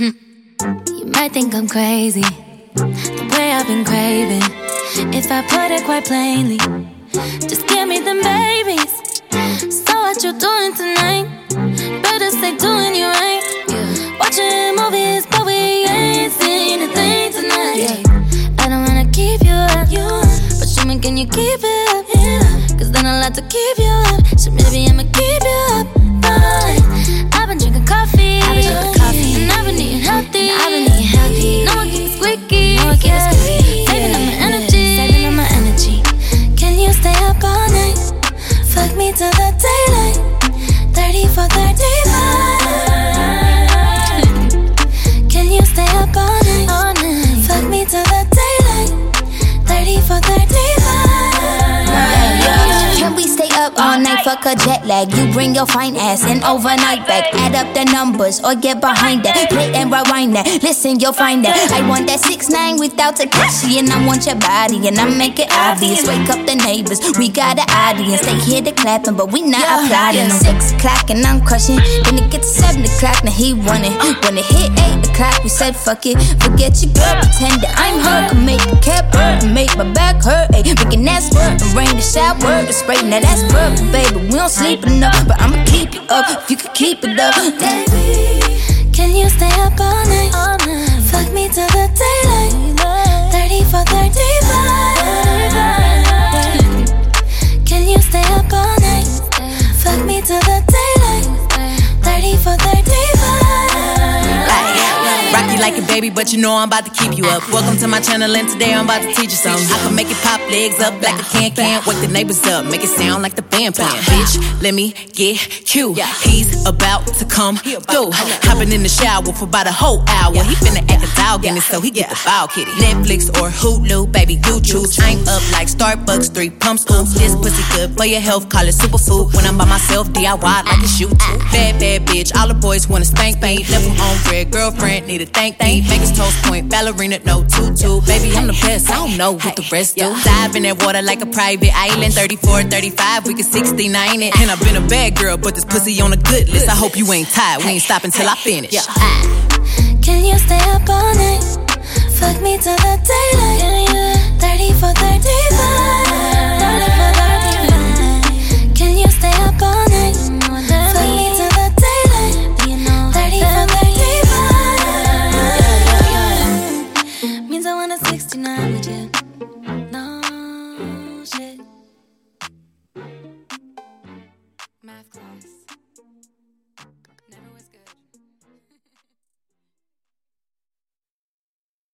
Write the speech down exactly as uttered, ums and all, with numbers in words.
You might think I'm crazy, the way I've been craving. If I put it quite plainly, just give me them babies. So what you doing tonight? Better stay doing you right. Watching movies, but we ain't seen a thing tonight. I don't wanna keep you up, but show me, can you keep it up? Cause then I'll have to keep you up. So maybe I'ma keep you up. But I've been drinking coffee, I've been drinking coffee, and I've been eating healthy. I've been eating healthy. No one keeps squeaky. No one keeps squeaky. Saving up my energy, saving up my energy. Can you stay up all night? Fuck me till the daylight. Thirty for thirty-five. Can you stay up all night? All night. Fuck me till the daylight. Thirty for thirty-five. Can we stay up all night? Fuck a jet lag. You bring your fine ass and overnight back. Add up the numbers or get behind that. Play and rewind that. Listen, you'll find that. I want that six nine without Takashi, and I want your body, and I make it obvious. Wake up the neighbors, we got an audience. They hear the clapping, but we not applauding. Six o'clock and I'm crushing. Then it gets to seven o'clock, now he running. When it hit eight o'clock, we said fuck it. Forget your girl, pretend that I'm her. Can make the cap hurt, and make my back hurt. Ay, making that squirt and rain the shower, the spray. Now that's perfect, baby. We don't sleep enough, but I'ma keep you up if you could keep it up. Baby, can you stay up all night? All night. Fuck me till the daylight. Thirty for thirty-five. Can you stay up all night? Fuck me till the daylight. Thirty for thirty-five. Rock you like a baby, but you know I'm about to keep you up. Welcome to my channel, and today I'm about to teach you something. I can make it pop legs up like a can-can. Wake the neighbors up, make it sound like the band playing. Bitch, let me get cute. He's about to come through. Hopping in the shower for about a whole hour. He finna act a dog in it, so he get the foul kitty. Netflix or Hulu, baby, you choose. I'm up like Starbucks, three pumps, ooh. This pussy good for your health, call it superfood. When I'm by myself, D I Y like a shoe too. Bad, bad bitch, all the boys wanna spank me. Left him on red, girlfriend, need a thank me. Vegas toast point, ballerina, no tutu. Baby, I'm the best, I don't know what the rest do. Dive in that water like a private island. Thirty-four, thirty-five, we can sixty-nine it. And I've been a bad girl, but this pussy on a good list. I hope you ain't tired, we ain't stopping till I finish. Can you stay up all night? Fuck me till the daylight. Thirty for thirty-five.